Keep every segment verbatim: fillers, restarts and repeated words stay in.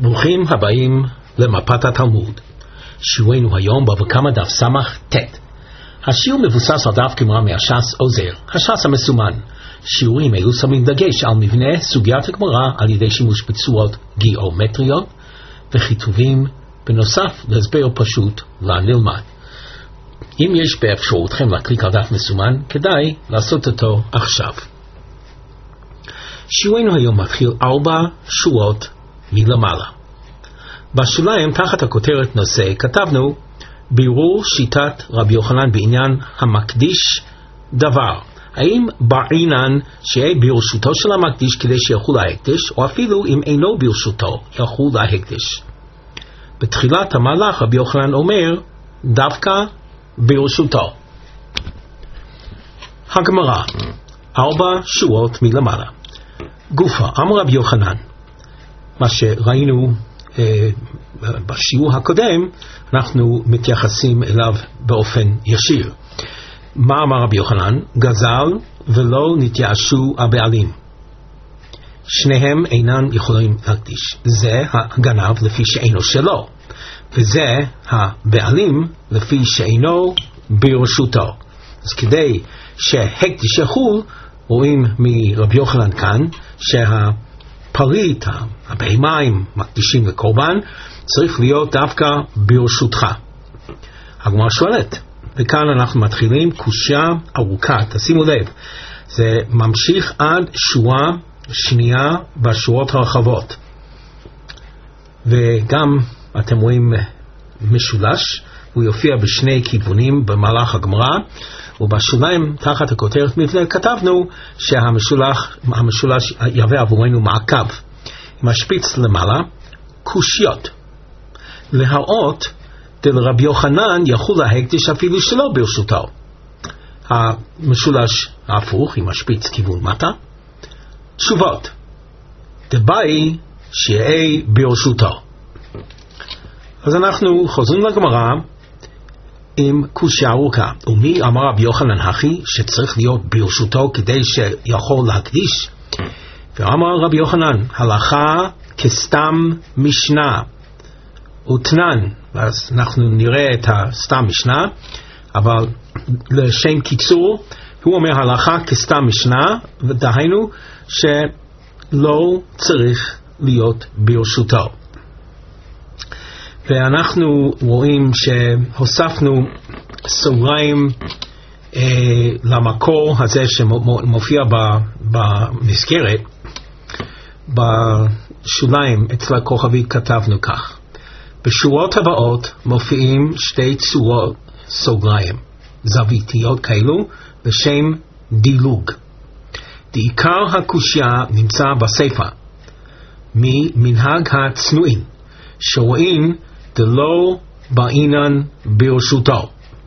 ברוכים הבאים למפת התלמוד. שיעורנו היום בבא קמא דף סמך ט'. השיעור מבוסס על דף גמרא מהש"ס עוזר, הש"ס המסומן. שיעורים אלו שמים דגש על מבנה סוגיית הגמרא על ידי שימוש בצורות גיאומטריות וכיתובים, בנוסף להסבר פשוט לנלמד. אם יש באפשרותכם להקליק על דף מסומן, כדאי לעשות אותו עכשיו. שיעורנו היום מתחיל ארבע שורות מלמעלה. בשוליים תחת הכותרת נושא כתבנו בירור שיטת רבי יוחנן בעניין המקדיש דבר. האם בעינן שיהיה ברשותו של המקדיש כדי שיחול ההקדש, או אפילו אם אינו ברשותו יחול ההקדש. בתחילת המהלך רבי יוחנן אומר דווקא ברשותו. הגמרא ארבע שורות מלמעלה. גופה, אמר רבי יוחנן, מה שראינו אה, בשיעור הקודם, אנחנו מתייחסים אליו באופן ישיר. מה אמר רבי יוחנן? גזל ולא נתייאשו הבעלים. שניהם אינם יכולים להקדיש. זה הגנב לפי שאינו שלו, וזה הבעלים לפי שאינו ברשותו. אז כדי שהקדיש יחול, רואים מרבי יוחנן כאן שהפריט, הבהמיים מקדישים לקורבן, צריך להיות דווקא ברשותך. הגמרא שואלת, וכאן אנחנו מתחילים קושיה ארוכה, תשימו לב, זה ממשיך עד שורה שנייה בשורות הרחבות, וגם אתם רואים משולש, הוא יופיע בשני כיוונים במהלך הגמרא, ובשוליים תחת הכותרת מבנה כתבנו שהמשולש יהווה עבורנו מעקב, משפיץ למעלה קושיות, להראות דלרבי יוחנן יחול ההקדש אפילו שלא ברשותו. המשולש ההפוך עם משפיץ כיוון מטה. תשובות, דבאי שיהיה ברשותו. אז אנחנו חוזרים לגמרא עם קושיה ארוכה. ומי אמר רבי יוחנן הכי שצריך להיות ברשותו כדי שיכול להקדיש? ואמר רבי יוחנן, הלכה כסתם משנה ותנן. אז אנחנו נראה את הסתם משנה, אבל לשם קיצור הוא אומר הלכה כסתם משנה, ודהיינו שלא צריך להיות ברשותו. ואנחנו רואים שהוספנו סוגריים אה, למקור הזה שמופיע במסגרת. בשוליים אצל הכוכבית כתבנו כך, בשורות הבאות מופיעים שתי צורות סוגריים זוויתיות כאלו בשם דילוג. בעיקר הקושיה נמצא בספר ממנהג הצנועים שרואים דלא בעינן ברשותו.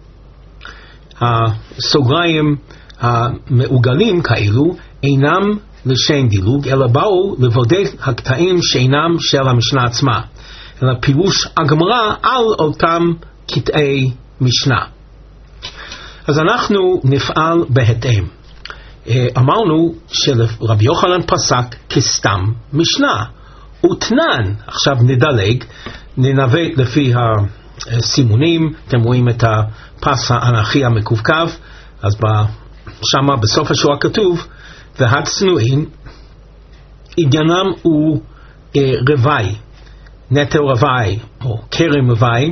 הסוגריים המעוגלים כאלו אינם לשם דילוג, אלא באו לבודד הקטעים שאינם של המשנה עצמה, אלא פירוש הגמרא על אותם קטעי משנה. אז אנחנו נפעל בהתאם. אמרנו שרבי יוחנן פסק כסתם משנה ותנן. עכשיו נדלג, ננווט לפי הסימונים. אתם רואים את הפס האנכי המקווקו, אז שמה בסוף השורה כתוב והצנועים עניינם הוא רווי, נטל רווי או קרם רווי,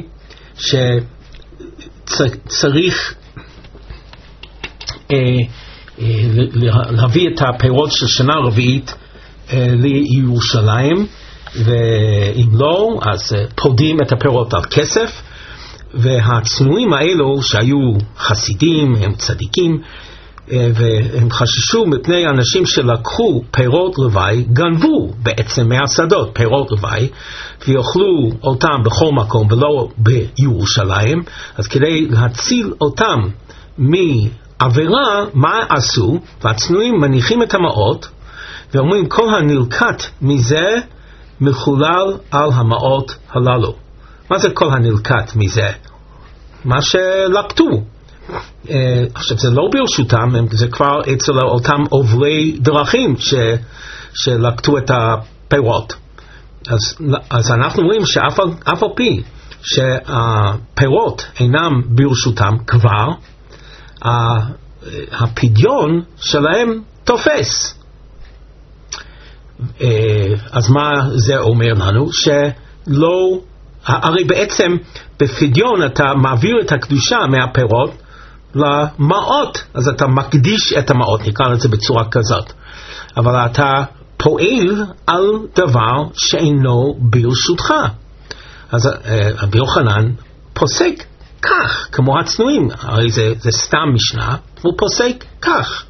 שצריך אה, אה, להביא את הפירות של שנה רביעית אה, לירושלים, ואם לא אז אה, פודים את הפירות על כסף. והצנועים האלו שהיו חסידים, הם צדיקים, והם חששו מפני אנשים שלקחו פירות רווי, גנבו בעצם מהשדות פירות רווי ויאכלו אותם בכל מקום ולא בירושלים. אז כדי להציל אותם מעבירה, מה עשו? והצנועים מניחים את המעות ואומרים כל הנלקט מזה מחולל על המעות הללו. מה זה כל הנלקט מזה? מה שלקטו. Uh, עכשיו זה לא ברשותם, זה כבר אצל אותם עוברי דרכים ש, שלקטו את הפירות. אז, אז אנחנו רואים שאף על, אף על פי שהפירות אינם ברשותם כבר, הפדיון שלהם תופס. אז מה זה אומר לנו? שלא, הרי בעצם בפדיון אתה מעביר את הקדושה מהפירות למעות, אז אתה מקדיש את המעות, נקרא לזה בצורה כזאת, אבל אתה פועל על דבר שאינו ברשותך. אז רבי יוחנן פוסק כך, כמו הצנועים, הרי זה, זה סתם משנה, הוא פוסק כך.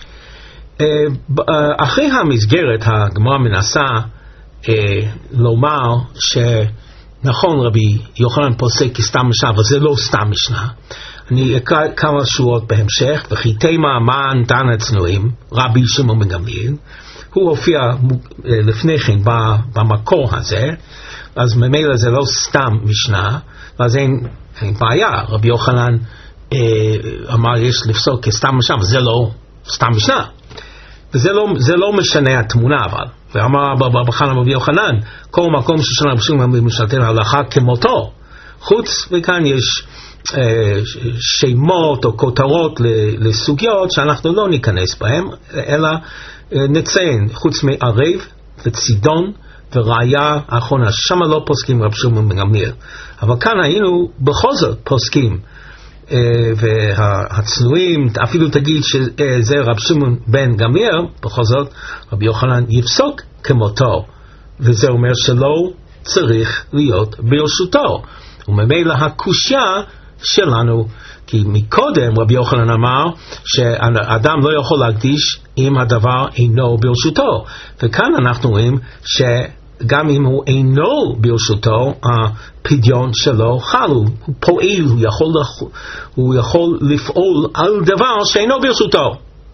אחרי המסגרת הגמרא מנסה לומר שנכון רבי יוחנן פוסק כסתם משנה, אבל זה לא סתם משנה. אני אקרא כמה שורות בהמשך. וכי תימה מען תנא הצנועים, רבי שמעון בן גמליאל, הוא הופיע לפני כן במקור הזה, אז ממילא זה לא סתם משנה, אז אין, אין בעיה. רבי יוחנן אה, אמר יש לפסוק כסתם משנה, אבל זה לא סתם משנה. וזה לא, זה לא משנה התמונה, אבל. ואמר רבי יוחנן, כל מקום ששנה רבי שמעון במשנתנו הלכה כמותו. חוץ וכאן יש אה, שמות או כותרות לסוגיות שאנחנו לא ניכנס בהם, אלא אה, נציין, חוץ מערב וצידון, וראיה האחרונה, שמה לא פוסקים רבי שמעון בן גמליאל. אבל כאן היינו בכל זאת פוסקים, אה, והצנועים, אפילו תגיד שזה רבי שמעון בן גמליאל, בכל זאת רבי יוחנן יפסוק כמותו, וזה אומר שלא צריך להיות ברשותו. וממילא הקושיה שלנו, כי מקודם רבי יוחנן אמר שאדם לא יכול להקדיש אם הדבר אינו ברשותו, וכאן אנחנו רואים שגם אם הוא אינו ברשותו, הפדיון שלו חל, הוא פועל, הוא יכול, הוא יכול לפעול על דבר שאינו ברשותו.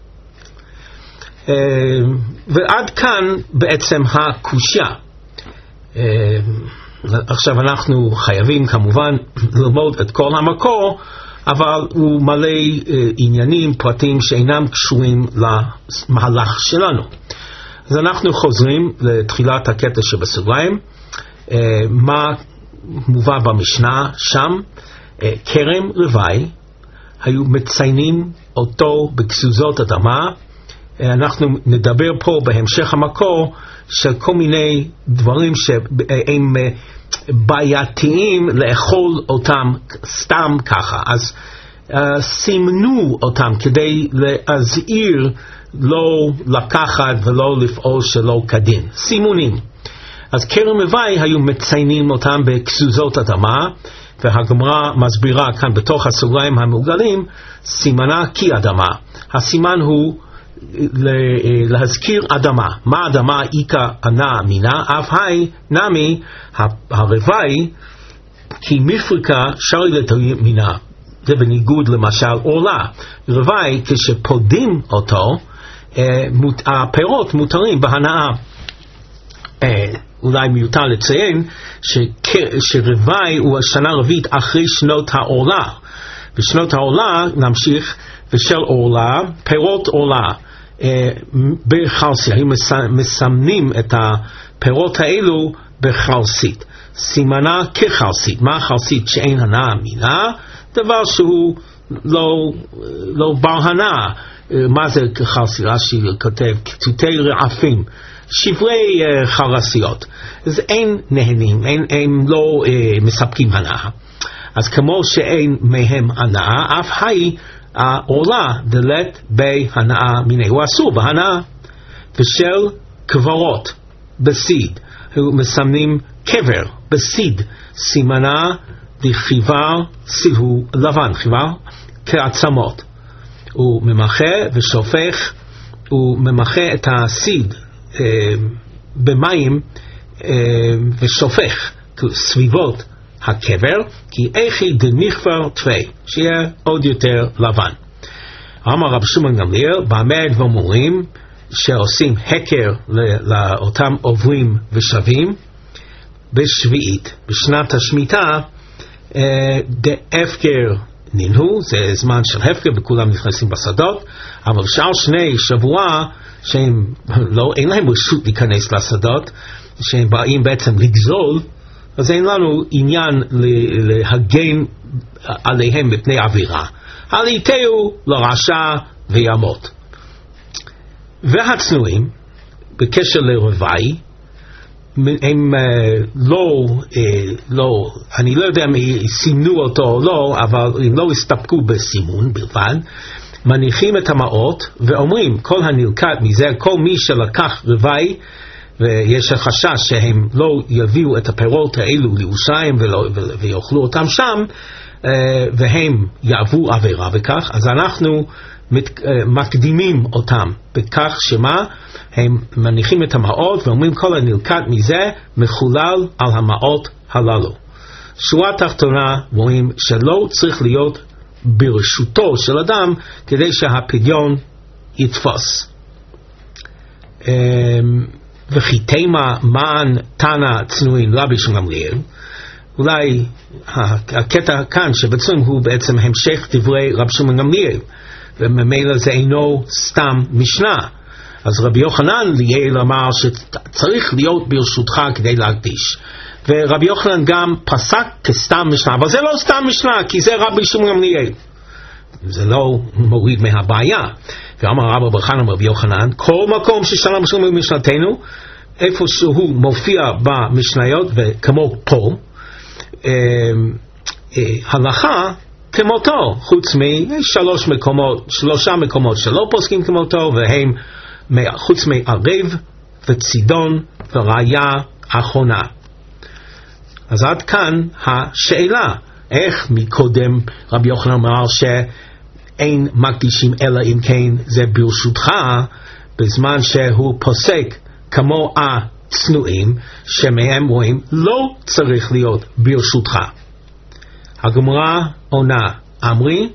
ועד כאן בעצם הקושיה. עכשיו אנחנו חייבים כמובן ללמוד את כל המקור, אבל הוא מלא אה, עניינים, פרטים שאינם קשורים למהלך שלנו. אז אנחנו חוזרים לתחילת הקטע שבסוגריים. אה, מה מובא במשנה שם? אה, כרם לוואי, היו מציינים אותו בכסוזות אדמה. אה, אנחנו נדבר פה בהמשך המקור של כל מיני דברים שהם אה, בעייתיים לאכול אותם סתם ככה. אז uh, סימנו אותם כדי להזהיר לא לקחת ולא לפעול שלא כדין. סימונים. אז כרם לוואי היו מציינים אותם בכסוזות אדמה, והגמרא מסבירה כאן בתוך הסוגריים המעוגלים, סימנה כי אדמה. הסימן הוא להזכיר אדמה. מה אדמה? איקה ענה מינה, אף היי נמי הרבאי כי מפריקה שרי לתווי מינה. זה בניגוד למשל עולה. רבאי כשפודים אותו, הפירות מותרים בהנאה. אולי מיותר לציין שרבאי הוא השנה רביעית אחרי שנות העולה. בשנות העולה נמשיך ושל עולה, פירות עולה בחרסית, היו מסמנים את הפירות האלו בחרסית, סימנה כחרסית. מה חרסית? שאין הנאה מינה, דבר שהוא לא, לא בר הנאה. מה זה חרסית? רש"י כותב קטוטי רעפים, שברי חרסיות, אז אין נהנים, אין, הם לא אה, מספקים הנאה. אז כמו שאין מהם הנאה, אף היי העולה דלת בי הנאה מיני, הוא אסור בהנאה. ושל קברות בסיד, הוא מסמנים קבר בסיד, סימנה דחיבר סיהו לבן, חיבר כעצמות. הוא ממחה ושופך, הוא ממחה את הסיד אה, במים אה, ושופך סביבות הקבר, כי איכי דמכבר תפי, שיהיה עוד יותר לבן. אמר רבי שמעון גמליאל, במה דבר מורים שעושים הכר לאותם עוברים ושבים בשביעית, בשנת השמיטה, דאפקר נינהו, זה זמן של הפקר וכולם נכנסים בשדות, אבל שאר שני שבוע שהם לא, אין להם רשות להיכנס לשדות, שהם באים בעצם לגזול, אז אין לנו עניין להגן עליהם מפני עבירה. אל ייתהו לרשע וימות. והצנועים, בקשר לרווי, הם לא, לא, אני לא יודע אם סימנו אותו או לא, אבל הם לא הסתפקו בסימון בלבד, מניחים את המעות ואומרים, כל הנלקט מזה, כל מי שלקח רווי, ויש החשש שהם לא יביאו את הפירות האלו לירושלים ויאכלו אותם שם, והם יעברו עבירה בכך, אז אנחנו מקדימים אותם בכך שמה? הם מניחים את המעות ואומרים כל הנלקט מזה מחולל על המעות הללו. שורה תחתונה רואים שלא צריך להיות ברשותו של אדם כדי שהפדיון יתפוס. וכי תימה מען תנא צנועים רבי שמעון גמליאל, אולי הקטע כאן שבעצם הוא בעצם המשך דברי רבי שמעון גמליאל, וממילא זה אינו סתם משנה. אז רבי יוחנן ליאל אמר שצריך להיות ברשותך כדי להקדיש, ורבי יוחנן גם פסק כסתם משנה, אבל זה לא סתם משנה כי זה רבי שמעון גמליאל, זה לא מוריד מהבעיה. ואמר רבא בר חנא רבי יוחנן, כל מקום ששנה משנה במשנתנו, איפה שהוא מופיע במשניות וכמו פה, אה, אה, הלכה כמותו, חוץ משלוש מקומות, שלושה מקומות שלא פוסקים כמותו, והם חוץ מערב וצידון וראיה אחרונה. אז עד כאן השאלה, איך מקודם רבי יוחנן אמר שאין מקדישים אלא אם כן זה ברשותך, בזמן שהוא פוסק כמו הצנועים שמהם רואים לא צריך להיות ברשותך. הגמרא עונה, אמרי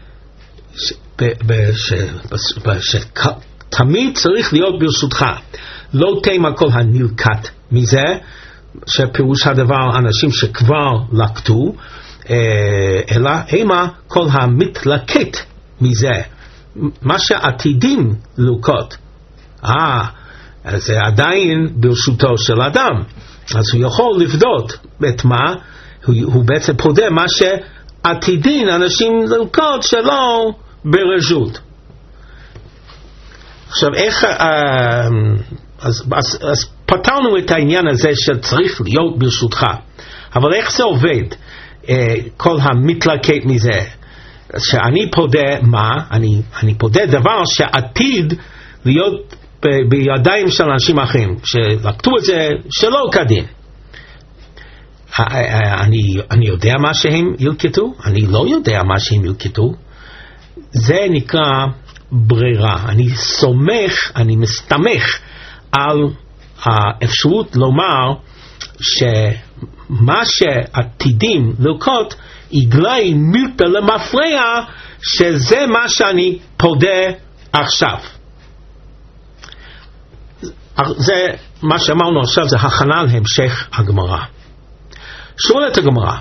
שתמיד צריך להיות ברשותך, לא תימה כל הנלקט מזה, שפירוש הדבר אנשים שכבר לקטו, אלא אימה כל המתלקט מזה, מה שעתידים לוקות. אה, זה עדיין ברשותו של אדם, אז הוא יכול לפדות את מה, הוא, הוא בעצם פודה מה שעתידין אנשים לוקות שלא ברשות. עכשיו איך, אז, אז, אז פתרנו את העניין הזה שצריך להיות ברשותך, אבל איך זה עובד? כל המתלקט מזה, שאני פודה מה? אני, אני פודה דבר שעתיד להיות ב, בידיים של אנשים אחרים, שלקטו את זה שלא כדין. אני, אני יודע מה שהם ילקטו? אני לא יודע מה שהם ילקטו. זה נקרא ברירה. אני סומך, אני מסתמך על האפשרות לומר שמה שעתידים ללקות יגלי מילתא למפרע, שזה מה שאני פודה עכשיו. זה מה שאמרנו עכשיו, זה הכנה להמשך הגמרא. שואלת הגמרא,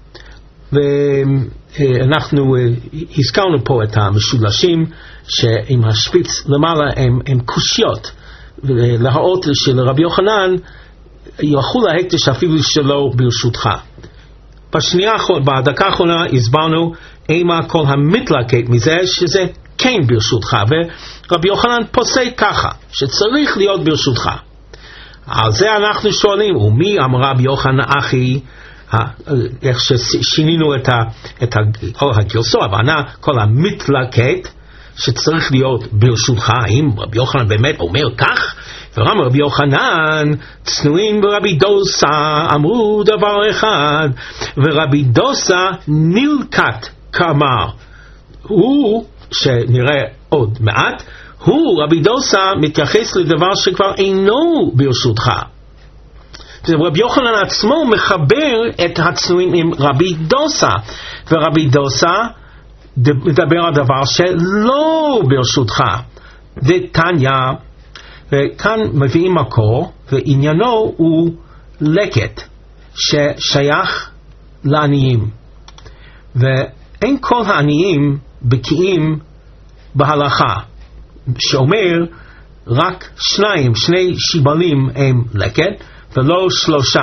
ואנחנו הזכרנו פה את המשולשים שעם השפיץ למעלה הם, הם קושיות, ולהראות שלרבי יוחנן יחול ההקדש אפילו שלא ברשותך. בשנייה, בדקה האחרונה הסברנו אימה כל המתלקט מזה שזה כן ברשותך, ורבי יוחנן פוסק ככה שצריך להיות ברשותך. על זה אנחנו שואלים, ומי אמר רבי יוחנן אחי, איך ששינינו את, ה, את ה, כל הגרסו, הבנה, כל המתלקט שצריך להיות ברשותך. האם רבי יוחנן באמת אומר כך? ורם רבי יוחנן, צנועים ורבי דוסה אמרו דבר אחד, ורבי דוסה נלקט כאמר. הוא, שנראה עוד מעט, הוא, רבי דוסה, מתייחס לדבר שכבר אינו ברשותך. רבי יוחנן עצמו מחבר את הצנועים עם רבי דוסה, ורבי דוסה מדבר על דבר שלא ברשותך. ותניא, וכאן מביאים מקור, ועניינו הוא לקט ששייך לעניים, ואין כל העניים בקיאים בהלכה, שאומר רק שניים, שני שיבלים הם לקט, ולא שלושה.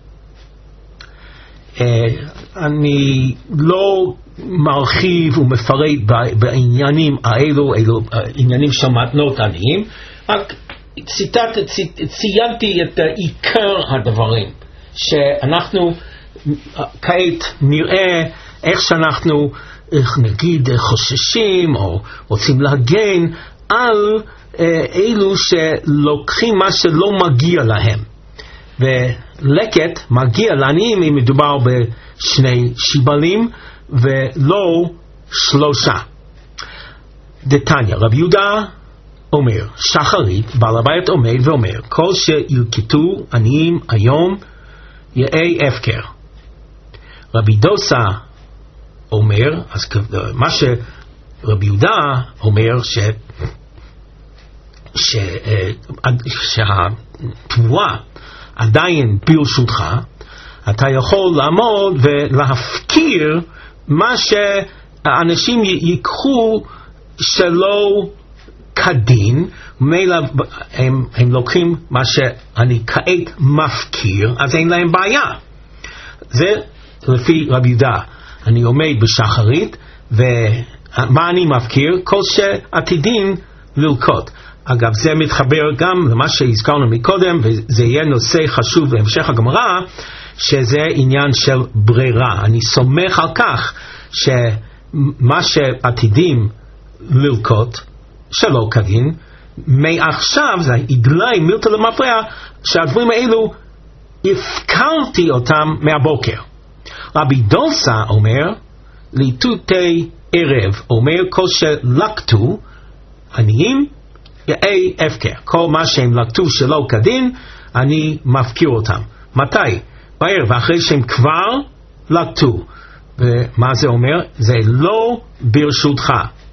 אני לא מרחיב ומפרט בעניינים האלו, אלו עניינים של מתנות עניים, רק ציטט, ציינתי את עיקר הדברים, שאנחנו כעת נראה איך שאנחנו נגיד חוששים או רוצים להגן על אלו שלוקחים מה שלא מגיע להם. ולקט מגיע לעניים אם מדובר בשני שיבלים ולא שלושה. דתניא, רבי יהודה אומר, שחרית, בעל הבית עומד ואומר, כל שילקטו עניים היום יהיה הפקר. רבי דוסה אומר, אז מה שרבי יהודה אומר, ש ש שהתבואה עדיין ברשותך, אתה יכול לעמוד ולהפקיר מה שאנשים ייקחו שלא כדין, הם, הם לוקחים מה שאני כעת מפקיר, אז אין להם בעיה. זה לפי רבי יהודה. אני עומד בשחרית, ומה אני מפקיר? כל שעתידים ללקוט. אגב, זה מתחבר גם למה שהזכרנו מקודם, וזה יהיה נושא חשוב בהמשך הגמרא, שזה עניין של ברירה. אני סומך על כך שמה שעתידים ללקוט, שלא כדין, מעכשיו זה יגלי מילתא למפרע, שהדברים האלו הפקרתי אותם מהבוקר. רבי דוסה אומר, ליטוטי ערב, אומר כל שלקטו עניים, יאי הפקר. כל מה שהם לקטו שלא כדין, אני מפקיר אותם. מתי? בערב, אחרי שהם כבר לקטו. ומה זה אומר? זה לא ברשותך.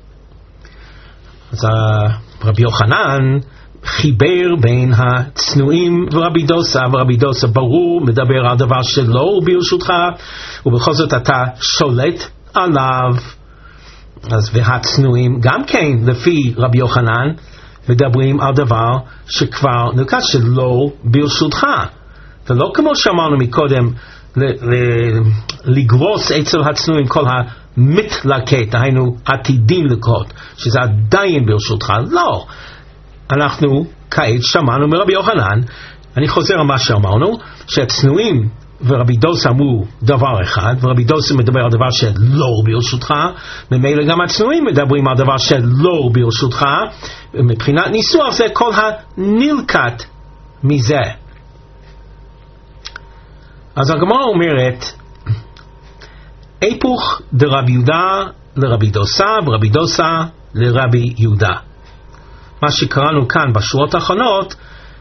אז רבי יוחנן חיבר בין הצנועים ורבי דוסה, ורבי דוסה ברור מדבר על דבר שלא ברשותך, ובכל זאת אתה שולט עליו. אז והצנועים גם כן לפי רבי יוחנן מדברים על דבר שכבר נלקט שלא ברשותך, ולא כמו שאמרנו מקודם לגרוס אצל הצנועים כל המתלקט, היינו עתידים לקרות, שזה עדיין ברשותך. לא, אנחנו כעת שמענו מרבי יוחנן, אני חוזר על מה שאמרנו, שהצנועים ורבי דוסה אמרו דבר אחד, ורבי דוסה מדבר על דבר שלא ברשותך, ממילא גם הצנועים מדברים על דבר שלא ברשותך, מבחינת ניסוח זה כל הנלקט מזה. אז הגמרא אומרת, היפוך דרבי יהודה לרבי דוסה, ורבי דוסה לרבי יהודה. מה שקראנו כאן בשורות האחרונות,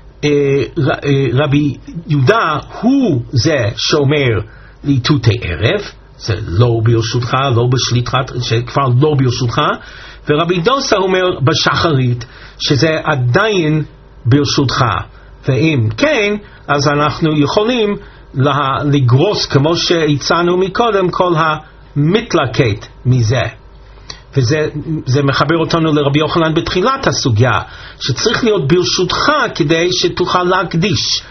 רבי יהודה הוא זה שאומר ליטוטי ערב, זה לא ברשותך, לא בשליטך, שכבר לא ברשותך, ורבי דוסה אומר בשחרית, שזה עדיין ברשותך. ואם כן, אז אנחנו יכולים לגרוס, כמו שהצענו מקודם, כל המתלקט מזה. וזה זה מחבר אותנו לרבי יוחנן בתחילת הסוגיה, שצריך להיות ברשותך כדי שתוכל להקדיש.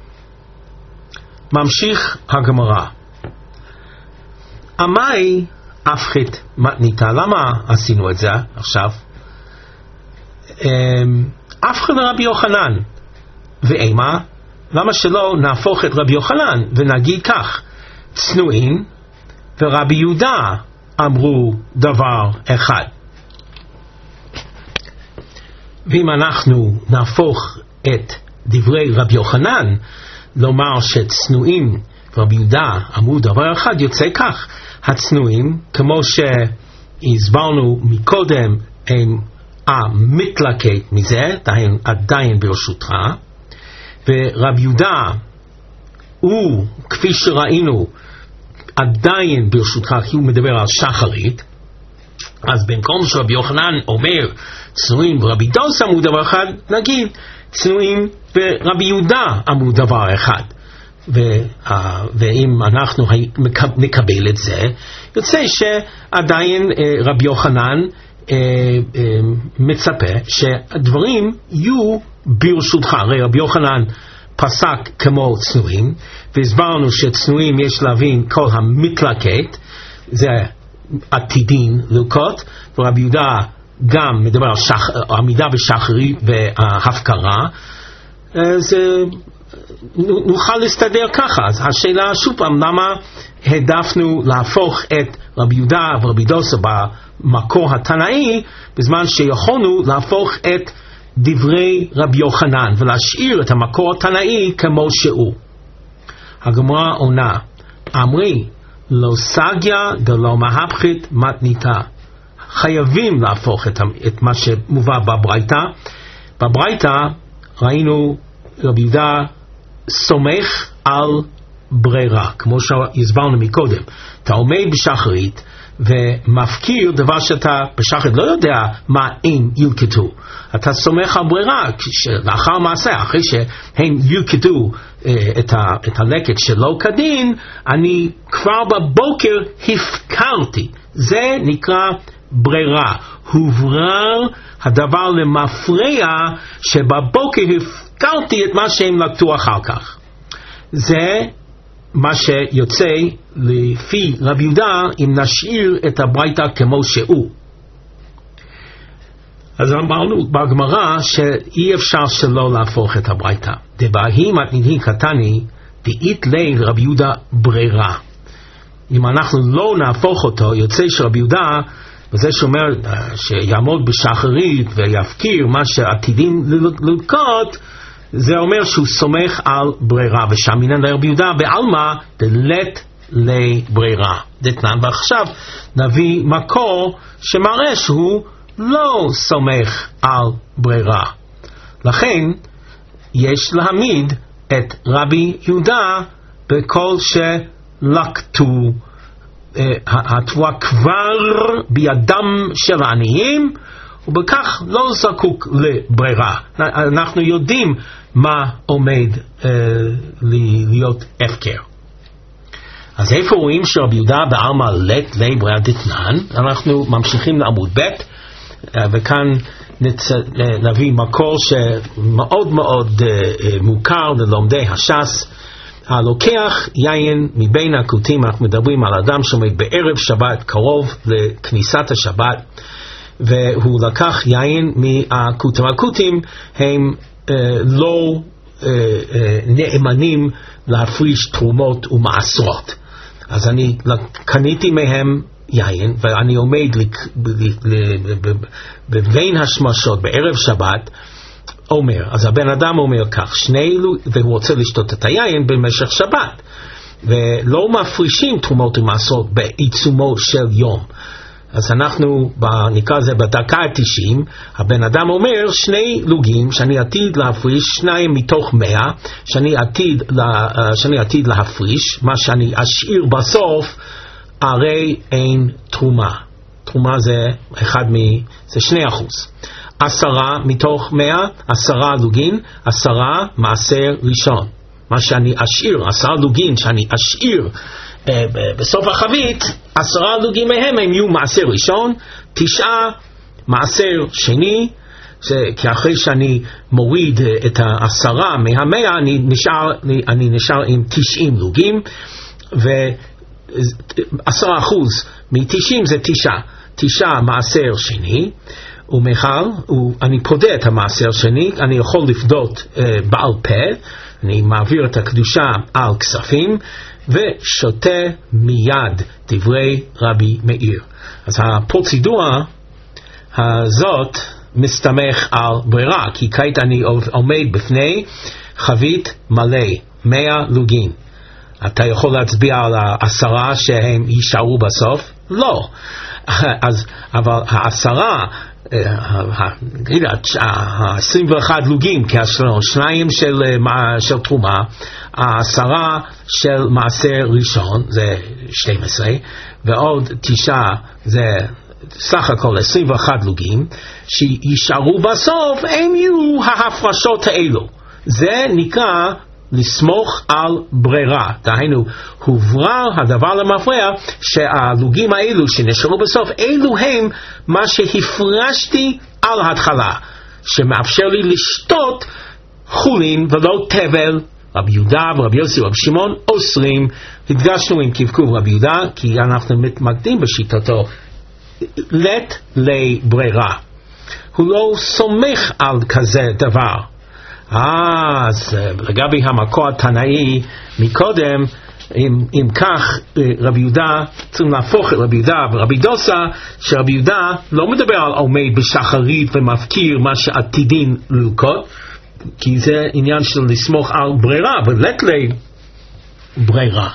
ממשיך הגמרא. אמי הפחית מתניתה. למה עשינו את זה עכשיו? הפחית לרבי יוחנן. ואימה, למה שלא נהפוך את רבי יוחנן ונגיד כך, צנועים ורבי יהודה אמרו דבר אחד. ואם אנחנו נהפוך את דברי רבי יוחנן לומר שצנועים ורבי יהודה אמרו דבר אחד, יוצא כך, הצנועים כמו שהסברנו מקודם הם המתלקט מזה, עדיין ברשותך, ורבי יהודה הוא כפי שראינו עדיין ברשותך, כי הוא מדבר על שחרית. אז במקום שרבי יוחנן אומר צנועים ורבי דוסה אמרו דבר אחד, נגיד צנועים ורבי יהודה אמרו דבר אחד. ואם אנחנו נקבל את זה, יוצא שעדיין רבי יוחנן מצפה שהדברים יהיו ברשותך. הרי רבי יוחנן פסק כמו צנועים, והסברנו שצנועים יש להבין כל המתלקט, זה עתידין ללקות, ורבי יהודה גם מדבר על שח, עמידה בשחרית וההפקרה, אז נוכל להסתדר ככה. אז השאלה שוב פעם, למה העדפנו להפוך את רבי יהודה ורבי דוסה במקור התנאי, בזמן שיכולנו להפוך את דברי רבי יוחנן ולהשאיר את המקור התנאי כמו שהוא. הגמרא עונה, אמרי לא סגיה דלא מהפכית מתניתה. חייבים להפוך את, את מה שמובא בברייתא. בברייתא ראינו רבי יהודה סומך על ברירה, כמו שהסברנו מקודם. אתה עומד בשחרית ומפקיר דבר שאתה בשחרית לא יודע מה אין ילקטו. אתה סומך על ברירה, לאחר מעשה, אחרי שהם ילקטו את, ה, את הלקט שלא כדין, אני כבר בבוקר הפקרתי. זה נקרא ברירה. הוברר הדבר למפרע שבבוקר הפקרתי את מה שהם לקטו אחר כך. זה מה שיוצא לפי רבי יהודה אם נשאיר את הברייתא כמו שהוא. אז אמרנו בגמרא שאי אפשר שלא להפוך את הברייתא. דבהי מתניתין קטני דאית לי רבי יהודה ברירה. אם אנחנו לא נהפוך אותו, יוצא שרבי יהודה, וזה שאומר שיעמוד בשחרית ויפקיר מה שעתידים ללקות, זה אומר שהוא סומך על ברירה, ושם עניין לרבי יהודה בעלמא דלת לברירה דתנן. ועכשיו נביא מקור שמראה שהוא לא סומך על ברירה. לכן יש להעמיד את רבי יהודה בכל שלקטו, התבואה כבר בידם של העניים, ובכך לא זקוק לברירה. אנחנו יודעים מה עומד אה, להיות הפקר. אז איפה רואים שרבי יהודה בעלמא לית לי ברירה דתנן? אנחנו ממשיכים לעמוד ב', אה, וכאן נצ... נביא מקור שמאוד מאוד אה, מוכר ללומדי הש"ס. הלוקח יין מבין הכותים, אנחנו מדברים על אדם שעומד בערב שבת קרוב לכניסת השבת, והוא לקח יין מהכותים. הכותים הם אה, לא אה, אה, נאמנים להפריש תרומות ומעשרות. אז אני קניתי מהם יין, ואני עומד בבין השמשות בערב שבת, אומר, אז הבן אדם אומר כך, שני, והוא רוצה לשתות את היין במשך שבת, ולא מפרישים תרומות ומעשרות בעיצומו של יום. אז אנחנו, נקרא זה בדקה ה-תשעים, הבן אדם אומר שני לוגים שאני עתיד להפריש, שניים מתוך מאה, שאני עתיד, לה, שאני עתיד להפריש, מה שאני אשאיר בסוף, הרי אין תרומה. תרומה זה אחד מ... זה שני אחוז. עשרה מתוך מאה, עשרה לוגין, עשרה מעשר ראשון. מה שאני אשאיר, עשרה לוגין שאני אשאיר, בסוף החבית, עשרה לוגים מהם הם יהיו מעשר ראשון, תשעה מעשר שני, זה כי אחרי שאני מוריד את העשרה מהמאה, אני נשאר, אני נשאר עם תשעים לוגים, ועשרה אחוז מתשעים זה תשעה, תשעה מעשר שני, ומחר, אני פודה את המעשר שני, אני יכול לפדות uh, בעל פה, אני מעביר את הקדושה על כספים, ושותה מיד דברי רבי מאיר. אז הפרוצדורה הזאת מסתמך על ברירה, כי כעת אני עומד בפני חבית מלא, מאה לוגין. אתה יכול להצביע על העשרה שהם יישארו בסוף? לא. אז, אבל העשרה, ה-עשרים ואחד לוגים, כי השניים של, של תרומה, העשרה של מעשר ראשון, זה שתים עשרה, ועוד תשעה, זה סך הכל עשרים ואחד לוגים, שישארו בסוף, הם יהיו ההפרשות האלו. זה נקרא לסמוך על ברירה. דהיינו, הוברר הדבר למפרע שהלוגים האלו שנשארו בסוף, אלו הם מה שהפרשתי על ההתחלה, שמאפשר לי לשתות חולין ולא תבל. רבי יהודה ורבי יוסי ורבי שמעון אוסרים. הדגשנו עם קבקוב רבי יהודה כי אנחנו מתמקדים בשיטתו לית לברירה, הוא לא סומך על כזה דבר. אז לגבי המקור התנאי מקודם, אם, אם כך רבי יהודה צריכים להפוך את רבי יהודה ורבי דוסה, שרבי יהודה לא מדבר על עומד בשחרית ומפקיר מה שעתידין ללקות, כי זה עניין של לסמוך על ברירה ולת לברירה.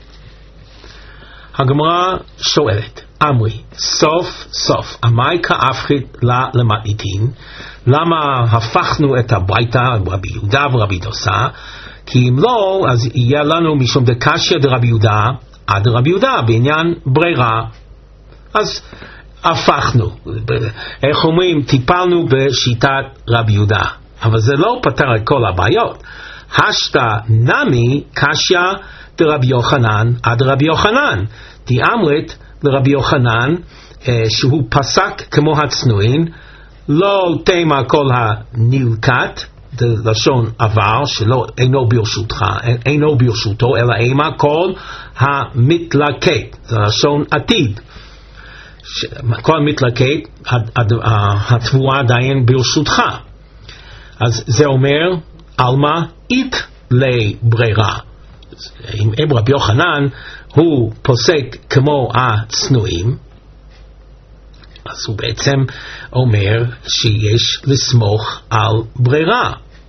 הגמרא שואלת, אמרי, סוף סוף, אמי כאפחית לה למתניתין, למה הפכנו את הביתה רבי יהודה ורבי דוסה? כי אם לא, אז יהיה לנו משום דקשיא דרבי יהודה עד רבי יהודה בעניין ברירה. אז הפכנו, איך אומרים, טיפלנו בשיטת רבי יהודה, אבל זה לא פתר את כל הבעיות. השתא נמי קשיא דרבי יוחנן עד רבי יוחנן, דאמרת לרבי יוחנן שהוא פסק כמו הצנועים, לא תימה כל הנלקט, זה לשון עבר שלא אינו ברשותך, אינו ברשותו, אלא אימה כל המתלקט, זה לשון עתיד. כל המתלקט, התבואה עדיין ברשותך. אז זה אומר, אלמה אית לברירה. אם רבי יוחנן הוא פוסק כמו הצנועים, אז הוא בעצם אומר שיש לסמוך על ברירה.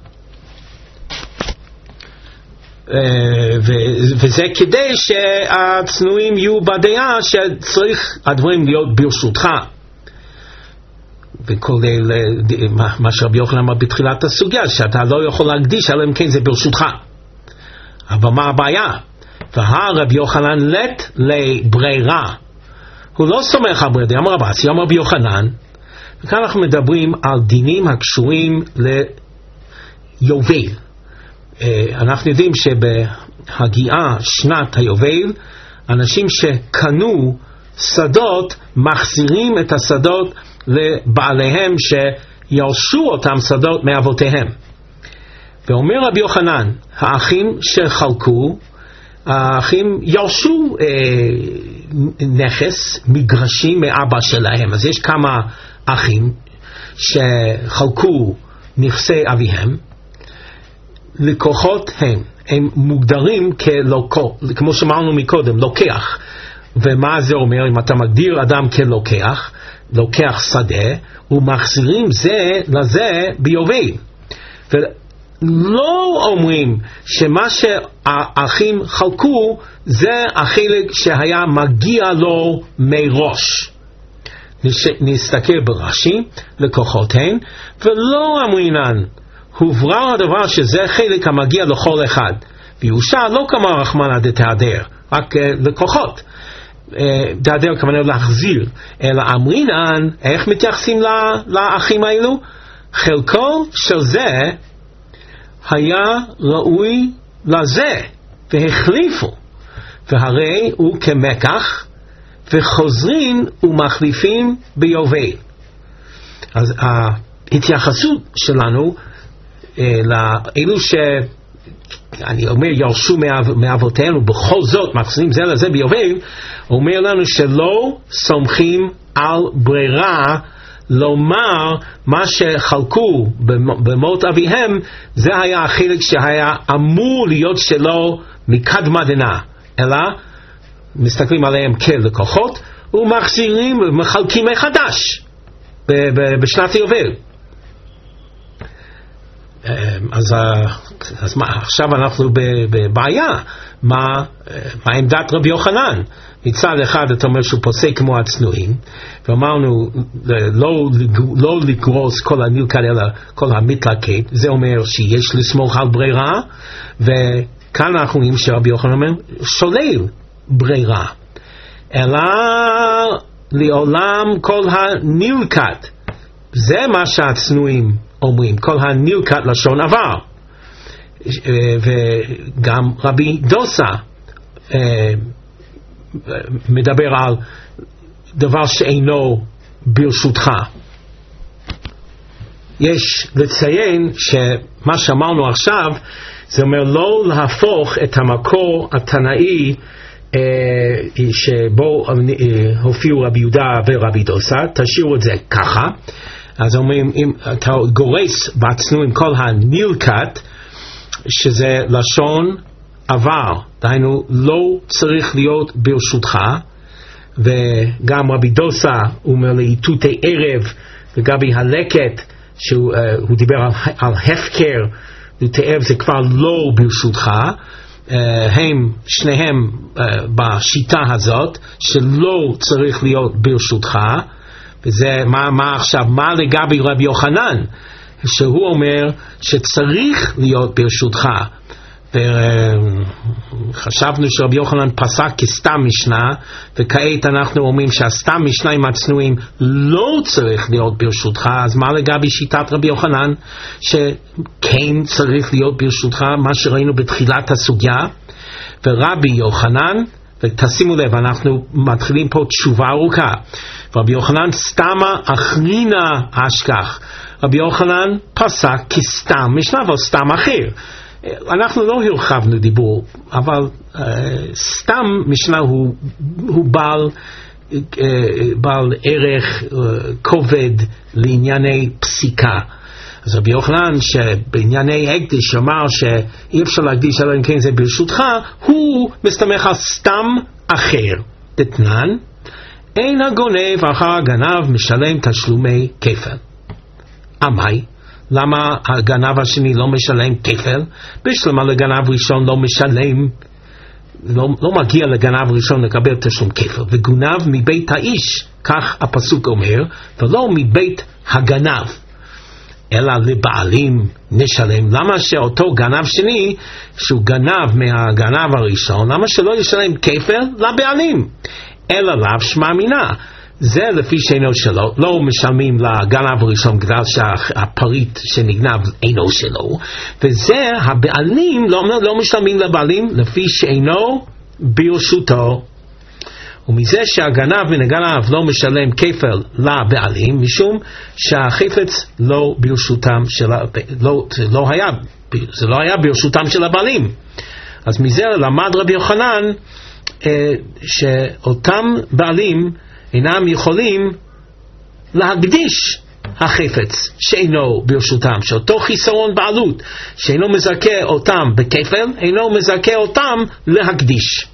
וזה כדי שהצנועים יהיו בדעה שצריך הדברים להיות ברשותך. וכולל מה שרבי יוחנן אמר בתחילת הסוגיה, שאתה לא יכול להקדיש אלא אם כן זה ברשותך. אבל מה הבעיה? והרבי יוחנן לית לברירה, הוא לא סומך על ברירה. אמר רבא אסי, אמר רבי יוחנן, וכאן אנחנו מדברים על דינים הקשורים ליובל. אנחנו יודעים שבהגיעה שנת היובל, אנשים שקנו שדות מחזירים את השדות לבעליהם שירשו אותם שדות מאבותיהם. ואומר רבי יוחנן, האחים שחלקו, האחים ירשו אה, נכס, מגרשים מאבא שלהם. אז יש כמה אחים שחלקו נכסי אביהם, לקוחות הם, הם מוגדרים כלוקו, כמו שאמרנו מקודם, לוקח. ומה זה אומר? אם אתה מגדיר אדם כלוקח, לוקח שדה, ומחזירים זה לזה ביובל. ולא אומרים שמה שהאחים חלקו זה החלק שהיה מגיע לו מראש. נסתכל ברש"י, לקוחותיהן, ולא אמרינן, הוברר הדבר שזה חלק המגיע לכל אחד. ויושה לא כמה רחמנא דתהדר, רק לקוחות. תהדר כמובן להחזיר, אלא אמרינן, איך מתייחסים לאחים האלו? חלקו של זה היה ראוי לזה, והחליפו, והרי הוא כמקח, וחוזרים ומחליפים ביובל. אז ההתייחסות שלנו לאלו ש... אני אומר ירשו מאבותינו, בכל זאת מחזירים זה לזה ביובל, אומר לנו שלא סומכים על ברירה, לומר מה שחלקו במות אביהם זה היה החלק שהיה אמור להיות שלו מקדמה דנא, אלא מסתכלים עליהם כלקוחות ומחזירים ומחלקים מחדש בשנת היובל. אז, אז מה, עכשיו אנחנו בבעיה. מה, מה עמדת רבי יוחנן? מצד אחד אתה אומר שהוא פוסק כמו הצנועים, ואמרנו לא, לא לגרוס כל הנלקט אלא כל המתלקט, זה אומר שיש לסמוך על ברירה, וכאן אנחנו רואים שרבי יוחנן אומר שולל ברירה, אלא לעולם כל הנלקט. זה מה שהצנועים אומרים, כל הנלקט לשון עבר. וגם רבי דוסה מדבר על דבר שאינו ברשותך. יש לציין שמה שאמרנו עכשיו זה אומר לא להפוך את המקור התנאי אה, שבו אה, הופיעו רבי יהודה ורבי דוסה, תשאירו את זה ככה. אז אומרים, אם אתה גורס בעצנו עם כל הנלקט, שזה לשון עבר, דהיינו לא צריך להיות ברשותך, וגם רבי דוסה אומר לאיתותי ערב, לגבי הלקט שהוא uh, דיבר על, על הפקר, לתאב זה כבר לא ברשותך, uh, הם שניהם uh, בשיטה הזאת שלא צריך להיות ברשותך. וזה מה, מה עכשיו, מה לגבי רבי יוחנן שהוא אומר שצריך להיות ברשותך, וחשבנו שרבי יוחנן פסק כסתם משנה, וכעת אנחנו אומרים שהסתם משנה עם הצנועים לא צריך להיות ברשותך. אז מה לגבי שיטת רבי יוחנן שכן צריך להיות ברשותך, מה שראינו בתחילת הסוגיה? ורבי יוחנן, ותשימו לב, אנחנו מתחילים פה תשובה ארוכה, רבי יוחנן סתמה אחרינה אשכח, רבי יוחנן פסק כסתם משנה אבל סתם אחר. אנחנו לא הרחבנו דיבור, אבל uh, סתם משנה הוא, הוא בעל, uh, בעל ערך uh, כובד לענייני פסיקה. אז רבי יוחנן שבענייני הקדש אמר שאי אפשר להקדיש אלא אם כן זה ברשותך, הוא מסתמך על סתם אחר. דתנן, אין הגונב אחר הגנב משלם תשלומי כפל. אמי, למה הגנב השני לא משלם כפל? בשלמה לגנב ראשון לא משלם, לא, לא מגיע לגנב ראשון לקבל תשלום כפל. וגונב מבית האיש, כך הפסוק אומר, ולא מבית הגנב, אלא לבעלים נשלם. למה שאותו גנב שני, שהוא גנב מהגנב הראשון, למה שלא ישלם כפל לבעלים? אלא לאו שמע מינה. זה לפי שאינו שלו, לא משלמים לגנב הראשון בגלל שהפריט שנגנב אינו שלו, וזה הבעלים לא, לא משלמים לבעלים לפי שאינו ברשותו. ומזה שהגנב מן הגנב לא משלם כפל לבעלים, משום שהחפץ לא ברשותם של, לא, זה, לא היה, זה לא היה ברשותם של הבעלים. אז מזה למד רבי יוחנן אה, שאותם בעלים אינם יכולים להקדיש החפץ שאינו ברשותם, שאותו חיסרון בעלות שאינו מזכה אותם בכפל, אינו מזכה אותם להקדיש.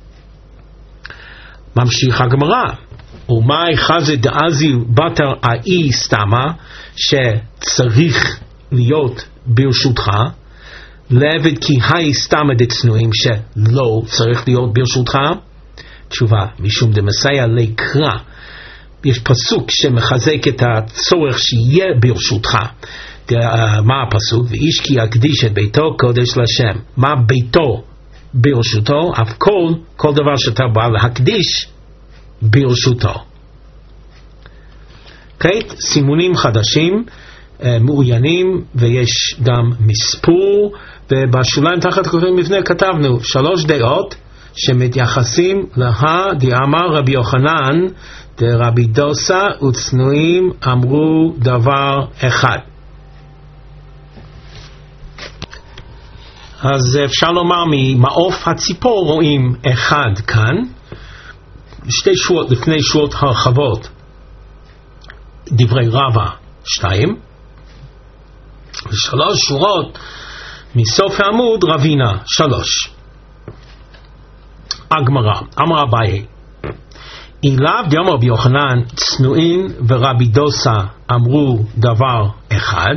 ממשיך הגמרא, ומאי חזה דאזיל בתר האי סתמה, שצריך להיות ברשותך, לעבד כי היי סתמה דצנועים, שלא צריך להיות ברשותך. תשובה, משום דמסייע לקרא, יש פסוק שמחזק את הצורך שיהיה ברשותך. מה הפסוק? ואיש כי יקדיש את ביתו קודש לשם. מה ביתו ברשותו? אף כל, כל דבר שאתה בא להקדיש ברשותו. כעת סימונים חדשים מעוינים, ויש גם מספור, ובשוליים תחת כותבים מבנה כתבנו שלוש דעות שמתייחסים לה דאמר רבי יוחנן דרבי דוסה וצנועים אמרו דבר אחד. אז אפשר לומר ממעוף הציפור רואים אחד כאן, שתי שורות לפני שורות הרחבות דברי רבא שתיים, ושלוש שורות מסוף העמוד רבינה שלוש. הגמרא, אמר אביי, אילב דאמר רבי יוחנן צנועים ורבי דוסה אמרו דבר אחד.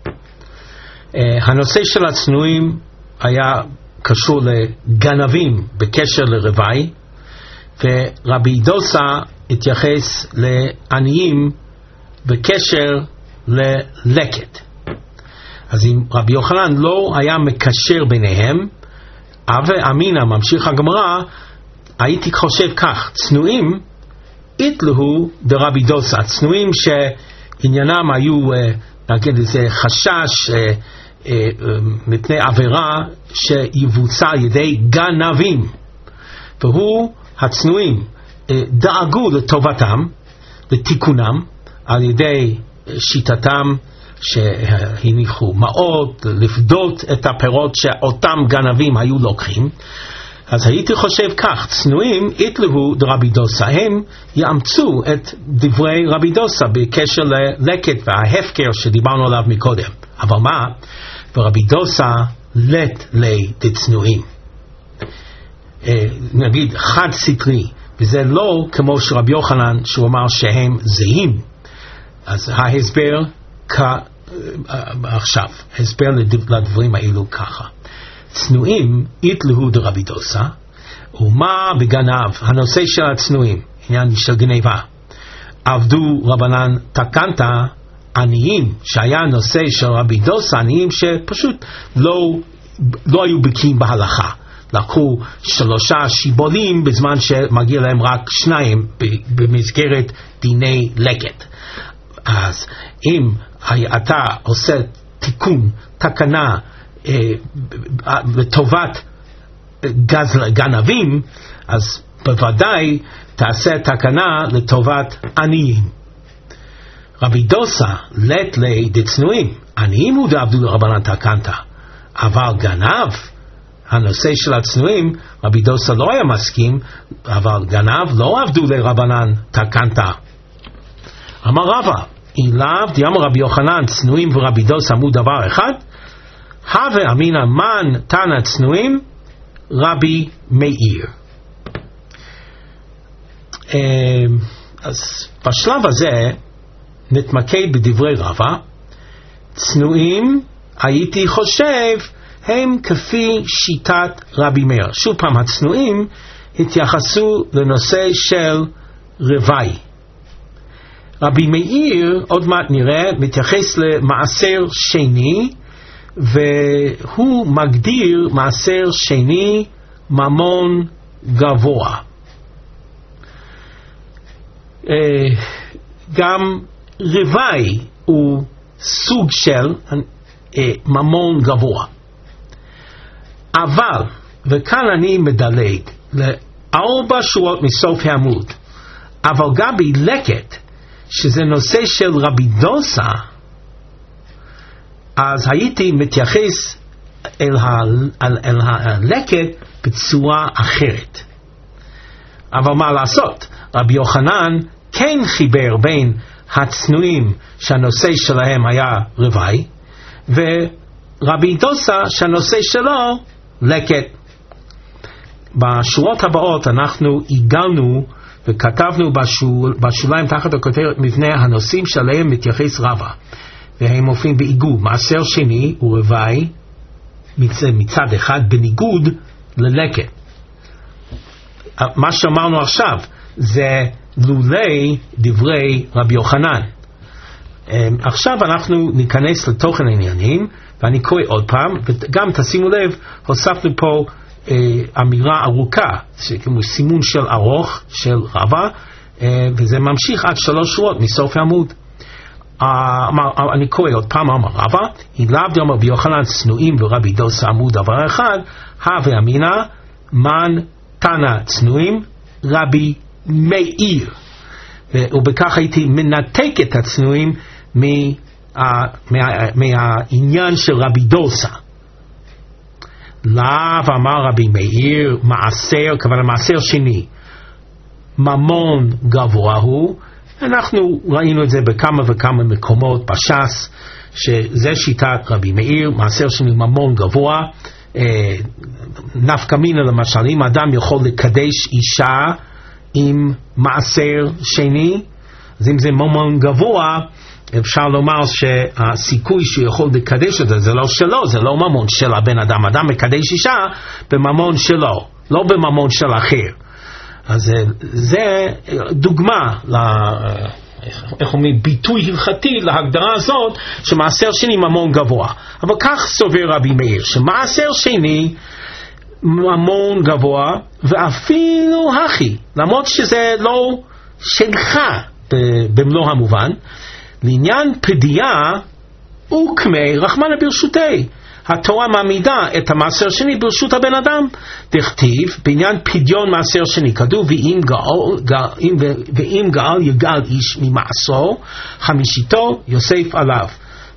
הנושא של הצנועים היה קשור לגנבים בקשר לרווי, ורבי דוסה התייחס לעניים בקשר ללקט. אז אם רבי יוחנן לא היה מקשר ביניהם, אבי אמינה, ממשיך הגמרא, הייתי חושב כך, צנועים התלהו דרבי דוסה, צנועים שעניינם היו נגיד איזה חשש מפני עבירה שיבוצע על ידי גנבים, והוא הצנועים דאגו לטובתם, לתיקונם, על ידי שיטתם שהניחו מעות לפדות את הפירות שאותם גנבים היו לוקחים, אז הייתי חושב כך, צנועים יתלהו דרבי דוסה, הם יאמצו את דברי רבי דוסה בקשר ללקט וההפקר שדיברנו עליו מקודם. אבל מה? ורבי דוסה לט לי דצנועים, נגיד חד סטרי, וזה לא כמו שרבי יוחנן שהוא אמר שהם זהים. אז ההסבר כ... עכשיו, הסבר לדברים האלו ככה, צנועים יתלהו דרבי דוסה, ומה בגנב, הנושא של הצנועים, עניין של גניבה, עבדו רבנן תקנת עניים, שהיה נושא של רבי דוסה, עניים שפשוט לא, לא היו בקיאים בהלכה, לקחו שלושה שיבולים בזמן שמגיע להם רק שניים במסגרת דיני לקט. אז אם אתה עושה תיקון, תקנה אה, לטובת גז גנבים, אז בוודאי תעשה תקנה לטובת עניים. רבי דוסה לט לי דצנועים, עניים הוא דעבדו לרבנן תקנת, אבל גנב, הנושא של הצנועים, רבי דוסה לא היה מסכים, אבל גנב לא עבדו לרבנן תקנת. אמר רבא, אילב דיאמר רבי יוחנן צנועים ורבי דוסה אמרו דבר אחד, הווה אמינא מן תנא צנועים רבי מאיר. אז בשלב הזה נתמקד בדברי רבא. צנועים הייתי חושב הם כפי שיטת רבי מאיר. שוב פעם, הצנועים התייחסו לנושא של רווי. רבי מאיר, עוד מעט נראה, מתייחס למעשר שני, והוא מגדיר מעשר שני ממון גבוה. גם רווי הוא סוג של ממון גבוה. אבל, וכאן אני מדלג לארבע שורות מסוף העמוד, אבל גם בלקט, שזה נושא של רבי דוסה, אז הייתי מתייחס אל, ה, אל, אל הלקט בצורה אחרת. אבל מה לעשות? רבי יוחנן כן חיבר בין הצנועים שהנושא שלהם היה רווי, ורבי דוסה שהנושא שלו לקט. בשורות הבאות אנחנו עיגלנו וכתבנו בשול, בשוליים תחת הכותרת מבנה הנושאים שעליהם מתייחס רבא, והם מופיעים בעיגול. מעשר שני הוא רווי מצד אחד בניגוד ללקט. מה שאמרנו עכשיו זה לולי דברי רבי יוחנן. עכשיו אנחנו ניכנס לתוכן העניינים, ואני קורא עוד פעם, וגם תשימו לב, הוספנו פה אה, אמירה ארוכה, כמו סימון של ארוך של רבא, אה, וזה ממשיך עד שלוש שורות מסוף העמוד. אה, אני קורא עוד פעם, אמר רבא, אילב דיאמר רבי יוחנן צנועים ורבי דוסה אמרו דבר אחד, הווה אמינא מן תנא צנועים רבי מאיר. ובכך הייתי מנתק את הצנועים מהעניין של רבי דוסה. לאו אמר רבי מאיר מעשר, כוונה מעשר שני ממון גבוה הוא. אנחנו ראינו את זה בכמה וכמה מקומות בש"ס, שזה שיטת רבי מאיר, מעשר שני ממון גבוה. נפקא מינה למשל, אם אדם יכול לקדש אישה עם מעשר שני, אז אם זה ממון גבוה, אפשר לומר שהסיכוי שהוא יכול לקדש את זה, זה לא שלו, זה לא ממון של הבן אדם. אדם מקדש אישה בממון שלו, לא בממון של אחר. אז זה דוגמה, איך אומרים, ביטוי הלכתי להגדרה הזאת, שמעשר שני ממון גבוה. אבל כך סובר רבי מאיר, שמעשר שני ממון גבוה, ואפילו הכי, למרות שזה לא שלך במלוא המובן, לעניין פדיעה וכמי רחמנא ברשותי. התורה מעמידה את המעשר שני ברשות הבן אדם. דכתיב בעניין פדיון מעשר שני, כתוב ואם גאל, גאל, ואם גאל יגאל איש ממעשו חמישיתו יוסף עליו.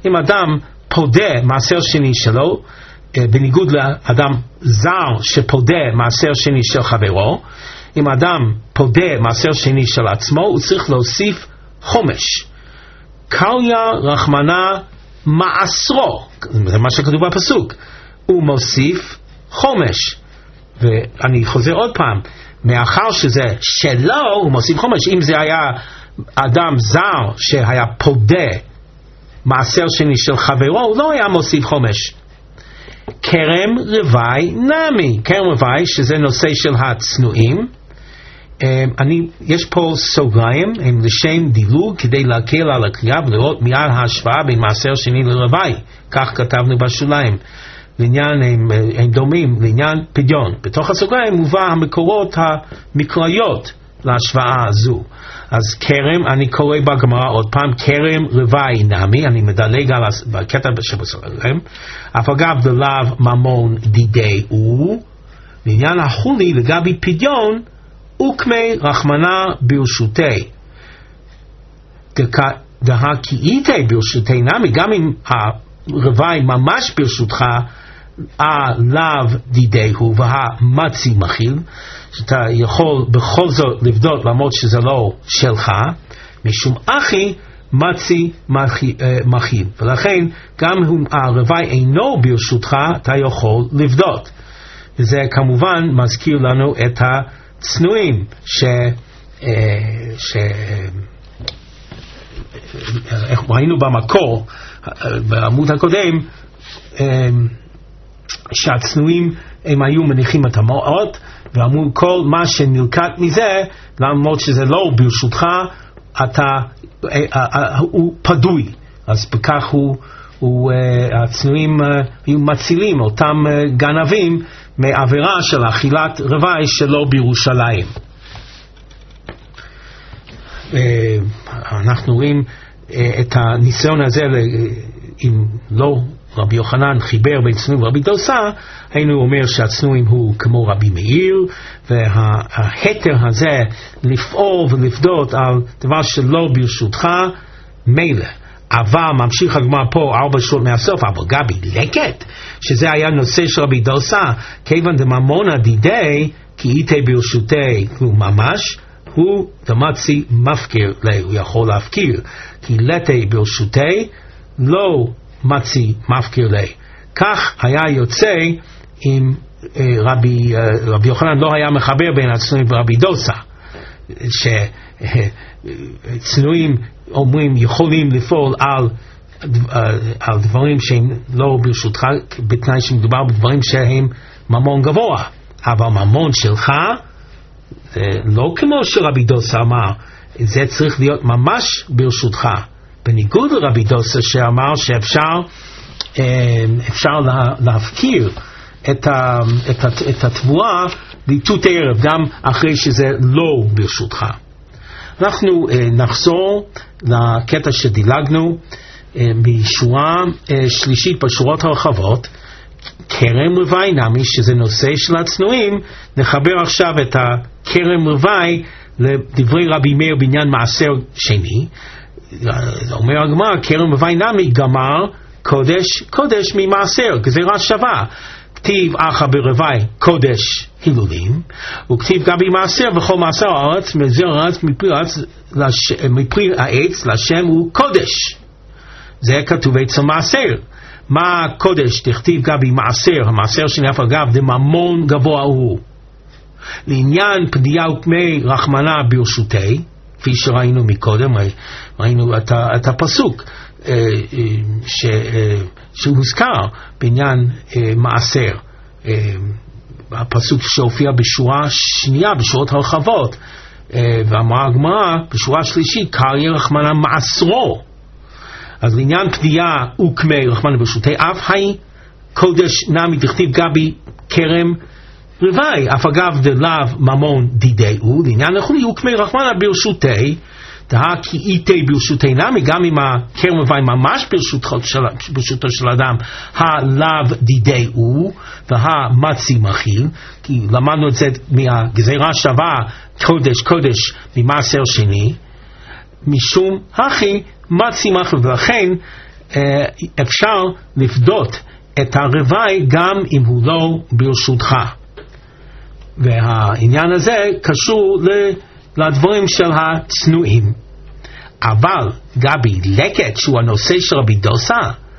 אם אדם פודה מעשר שני שלו, בניגוד לאדם זר שפודה מעשר שני של חברו, אם אדם פודה מעשר שני של עצמו, הוא צריך להוסיף חומש. קליה רחמנה מעשרו, זה מה שכתוב בפסוק, הוא מוסיף חומש. ואני חוזר עוד פעם, מאחר שזה שלו, הוא מוסיף חומש. אם זה היה אדם זר שהיה פודה מעשר שני של חברו, הוא לא היה מוסיף חומש. כרם רווי נמי, כרם רווי שזה נושא של הצנועים. אני, יש פה סוגריים הם לשם דילוג כדי להקל על הקריאה ולראות מיד ההשוואה בין מעשר שני לרווי, כך כתבנו בשוליים. לעניין הם, הם דומים לעניין פדיון. בתוך הסוגריים מובא המקורות המקראיות להשוואה הזו. אז כרם, אני קורא בגמרא עוד פעם, כרם רווי נמי, אני מדלג על הקטע שבסוגריים, אף אגב דלאו ממון דידי הוא, לעניין החולי לגבי פדיון, וקמי רחמנה ברשותי. דהה כי איתי ברשותי נמי, גם אם הרווי ממש ברשותך, לאו דידהו והמצי מכיל, שאתה יכול בכל זאת לבדוק למרות שזה לא שלך, משום אחי מצי מכיל. ולכן גם אם הרווי אינו ברשותך, אתה יכול לבדוק. וזה כמובן מזכיר לנו את הצנועים ש... ש... איך ראינו במקור בעמוד הקודם, שהצנועים הם היו מניחים את המעות ואמרו כל מה שנלקט מזה, למרות שזה לא ברשותך, אתה הוא פדוי. אז בכך הוא, הוא הצנועים היו מצילים אותם גנבים מעבירה של אכילת רווי שלא בירושלים. אנחנו רואים את הניסיון הזה, אם לא רבי יוחנן חיבר בין צנועים ורבי דוסה, היינו אומר שהצנועים הוא כמו רבי מאיר, וההתר הזה לפעול ולפדות על דבר שלא ברשותך מילא. אבל ממשיך הגמרא פה ארבע שורות מהסוף, אבל גבי לקט, שזה היה נושא של רבי דוסה, כיוון דממונה דידי כי איתי ברשותי, הוא ממש הוא דמצי מפקיר לי, הוא יכול להפקיר, כי לתי ברשותי לא מצי מפקיר לי. כך היה יוצא אם רבי, רבי יוחנן לא היה מחבר בין הצנועים ורבי דוסה, שצנועים אומרים יכולים לפעול על, על דברים שהם לא ברשותך, בתנאי שמדובר בדברים שהם ממון גבוה, אבל ממון שלך זה לא כמו שרבי דוסה אמר, זה צריך להיות ממש ברשותך, בניגוד לרבי דוסה שאמר שאפשר אפשר להפקיר את, ה, את, ה, את התבואה ליטות ערב גם אחרי שזה לא ברשותך. אנחנו נחזור לקטע שדילגנו בשורה שלישית בשורות הרחבות, כרם רווי נמי, שזה נושא של הצנועים. נחבר עכשיו את הכרם רווי לדברי רבי מאיר בעניין מעשר שני. אומר הגמרא, כרם רווי נמי גמר קודש קודש ממעשר, גזירה שווה. כתיב אחא ברווי קודש הילולים, וכתיב גם במעשר וכל מעשר הארץ מזיר הארץ מפרי העץ לשם הוא קודש. זה כתוב אצל מעשר. מה קודש? תכתיב גם במעשר, המעשר שנאף אגב דממון גבוה הוא. לעניין פדיעה וקמי רחמנה ברשותי, כפי שראינו מקודם, ראינו את, את הפסוק ש, שהוזכר בעניין מעשר, הפסוק שהופיע בשורה שנייה בשורות הרחבות, ואמרה הגמרא בשורה שלישית קריה רחמנה מעשרו. אז לעניין פדיעה וקמי רחמנה ברשותי אף היי קודש נמי דכתיב גבי כרם רווי אף אגב דלאו ממון דידהו. לעניין החולי וקמי רחמנה ברשותי, דהה כי איתי ברשותי נמי, גם אם הכרם רווי ממש ברשותו של, ברשותו של אדם, הלאו דידהו והמצי מכיל, כי למדנו את זה מהגזירה שווה קודש קודש ממעשר שני, משום הכי מצי מכיל. ולכן אפשר לפדות את הרווי גם אם הוא לא ברשותך. והעניין הזה קשור לדברים של הצנועים. אבל גבי, לקט שהוא הנושא של רבי דוסה,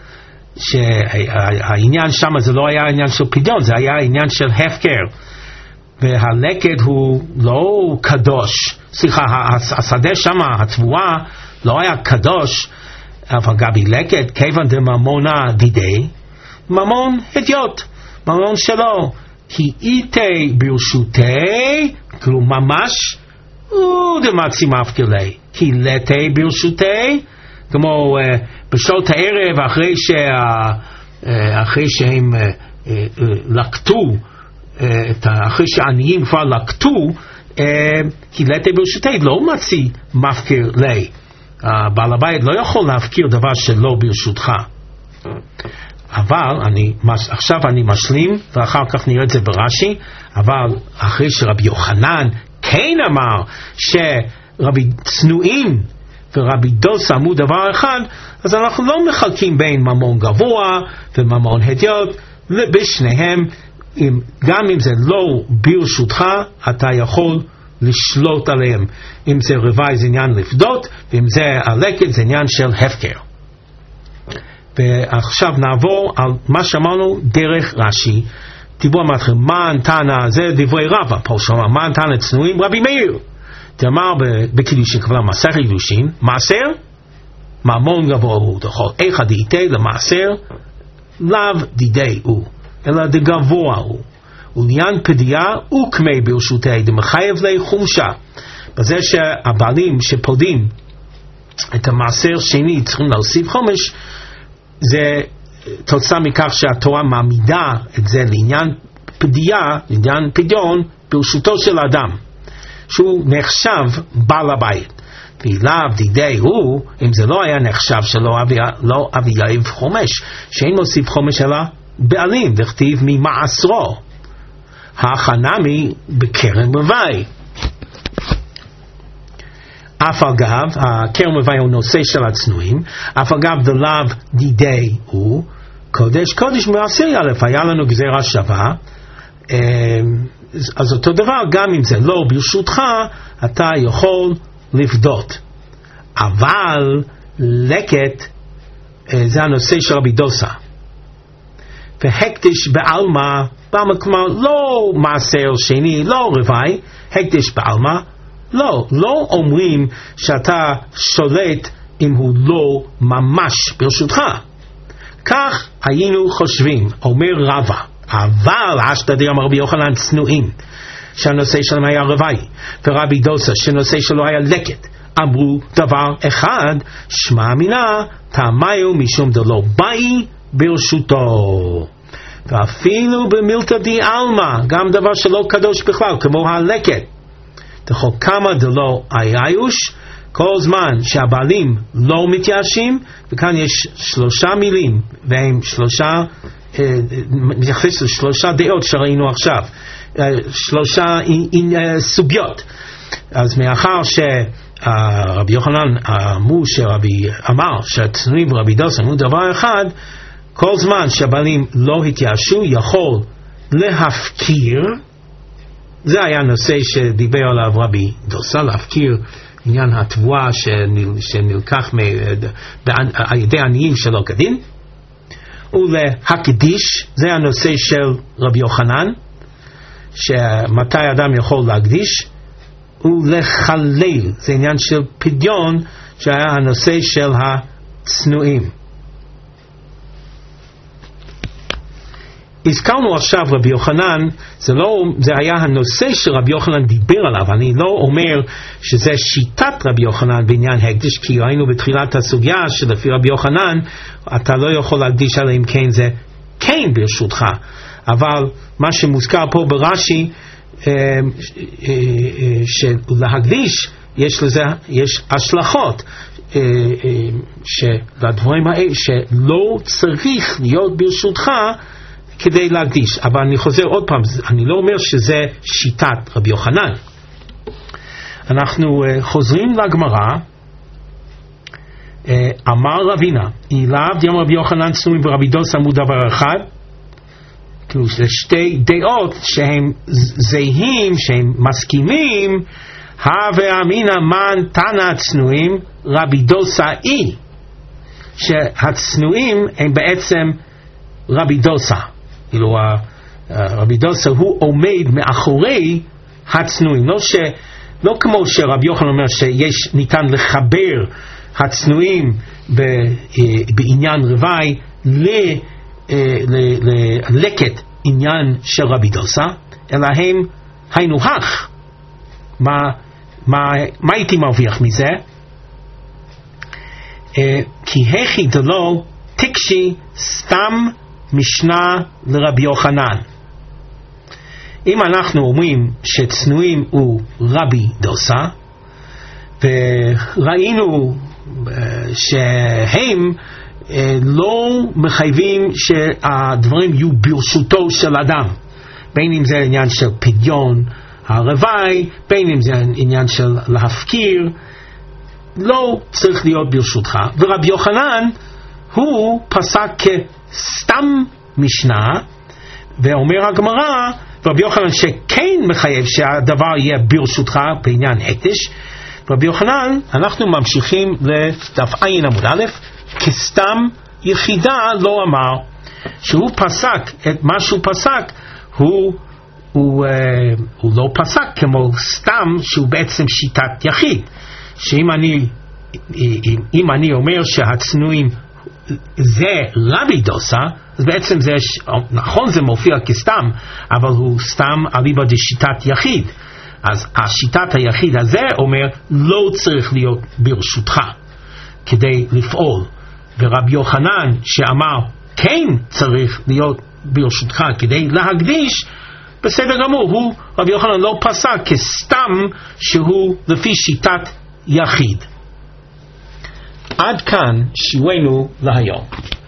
שהעניין שם זה לא היה עניין של פדיון, זה היה עניין של הפקר, והלקט הוא לא קדוש, סליחה, השדה שם, התבואה לא היה קדוש, אבל גבי לקט, כיוון דממונה דידי, ממון הדיוט, ממון שלו, כי איתי ברשותי, כאילו ממש, הוא דמצי מפקילי, כי לתי ברשותי, כמו uh, בשעות הערב, אחרי, שה, uh, אחרי שהם uh, uh, לקטו, uh, אחרי שהעניים כבר לקטו, uh, כי לתי ברשותי, לא מצי מפקיר לי. Uh, בעל הבית לא יכול להפקיר דבר שלא ברשותך. אבל אני, עכשיו אני משלים, ואחר כך נראה את זה ברש"י, אבל אחרי שרבי יוחנן כן אמר שרבי צנועים ורבי דוסה אמרו דבר אחד, אז אנחנו לא מחלקים בין ממון גבוה וממון הדיוט, בשניהם, גם אם זה לא ברשותך, אתה יכול לשלוט עליהם. אם זה רווי זה עניין לפדות, ואם זה הלקט זה עניין של הפקר. ועכשיו נעבור על מה שאמרנו דרך רש"י. דיבור אמרתם, מה נתנה, זה דברי רבא, פה שאומר, מה נתנה צנועים? רבי מאיר. תאמר בקידושין, כבר מעשר קידושין, מעשר, ממון גבוה הוא, דכל איכא דאיתי למעשר, לאו דידי הוא, אלא דגבוה הוא. ולעניין פדיה, וכמי ברשותי, דמחייב לי חומשה. בזה שהבעלים שפודים את המעשר שני צריכים להוסיף חומש, זה תוצאה מכך שהתורה מעמידה את זה לעניין פדיה, לעניין פדיון, ברשותו של אדם, שהוא נחשב בעל הבית. ואליו דידי הוא, אם זה לא היה נחשב שלא אבי, לא אבי יאיב חומש, שאין מוסיף חומש אלא בעלים, וכתיב ממעשרו. החנמי בקרן רווי. אף אגב, הקרן רווי הוא נושא של הצנועים, אף אגב דלאו דידי הוא, קודש קודש מעשר א', היה לנו גזירה שווה, אז אותו דבר, גם אם זה לא ברשותך, אתה יכול לפדות. אבל לקט, זה הנושא של רבי דוסה. והקדש בעלמא, בעלמא כלומר לא מעשר שני, לא רווי, הקדש בעלמא, לא, לא אומרים שאתה שולט אם הוא לא ממש ברשותך. כך היינו חושבים, אומר רבא, אבל אשתדיר אמר רבי יוחנן צנועים, שהנושא שלהם היה רווי, ורבי דוסה שנושא שלו היה לקט, אמרו דבר אחד, שמע מינה, תמיו משום דלא באי ברשותו. ואפילו במילתא די עלמא, גם דבר שלא קדוש בכלל, כמו הלקט, דכל כמה דלא איוש, כל זמן שהבעלים לא מתייאשים, וכאן יש שלושה מילים, והם שלושה, מתייחס לשלושה דעות שראינו עכשיו, שלושה סוגיות. אז מאחר שרבי יוחנן אמרו שרבי אמר שהצנועים ורבי דוסה אמרו דבר אחד, כל זמן שהבעלים לא התייאשו יכול להפקיר, זה היה נושא שדיבר עליו רבי דוסה, להפקיר עניין התבואה שנלקח על ידי עניים שלא כדין, ולהקדיש, זה הנושא של רבי יוחנן, שמתי אדם יכול להקדיש, ולחלל, זה עניין של פדיון, שהיה הנושא של הצנועים. הזכרנו עכשיו רבי יוחנן, זה, לא, זה היה הנושא שרבי יוחנן דיבר עליו, אני לא אומר שזה שיטת רבי יוחנן בעניין הקדיש, כי ראינו בתחילת הסוגיה שלפי רבי יוחנן, אתה לא יכול להקדיש אלא אם כן זה כן ברשותך, אבל מה שמוזכר פה ברש"י, שלהקדיש יש לזה, יש השלכות, שלדברים האלה שלא צריך להיות ברשותך, כדי להקדיש. אבל אני חוזר עוד פעם, אני לא אומר שזה שיטת רבי יוחנן. אנחנו uh, חוזרים לגמרא אמר רבינה, אליו דיום רבי יוחנן צנועים ורבי דוסה אמרו דבר אחד, כאילו זה שתי דעות שהם זהים, שהם מסכימים, הווה אמינא מן תנא צנועים רבי דוסה אי, שהצנועים הם בעצם רבי דוסה, כאילו רבי דוסה הוא עומד מאחורי הצנועים, לא, ש, לא כמו שרבי יוחנן אומר שיש ניתן לחבר הצנועים בעניין רווי ללקט עניין של רבי דוסה, אלא הם היינו הך. מה, מה, מה הייתי מרוויח מזה? כי הכי דלו תקשי סתם משנה לרבי יוחנן. אם אנחנו אומרים שצנועים הוא רבי דוסה, וראינו שהם לא מחייבים שהדברים יהיו ברשותו של אדם, בין אם זה עניין של פדיון הרווי, בין אם זה עניין של להפקיר, לא צריך להיות ברשותך. ורבי יוחנן הוא פסק כסתם משנה, ואומר הגמרא רבי יוחנן שכן מחייב שהדבר יהיה ברשותך בעניין הקדש. רבי יוחנן, אנחנו ממשיכים לדף עין עמוד א', כסתם יחידה לא אמר, שהוא פסק את מה שהוא פסק, הוא, הוא, הוא לא פסק כמו סתם שהוא בעצם שיטת יחיד, שאם אני, אם אני אומר שהצנועים זה רבי דוסה, אז בעצם זה, נכון זה מופיע כסתם, אבל הוא סתם אליבא דשיטת יחיד. אז השיטת היחיד הזה אומר לא צריך להיות ברשותך כדי לפעול, ורבי יוחנן שאמר כן צריך להיות ברשותך כדי להקדיש, בסדר גמור, הוא רבי יוחנן לא פסק כסתם שהוא לפי שיטת יחיד. עד כאן שיעורנו להיום.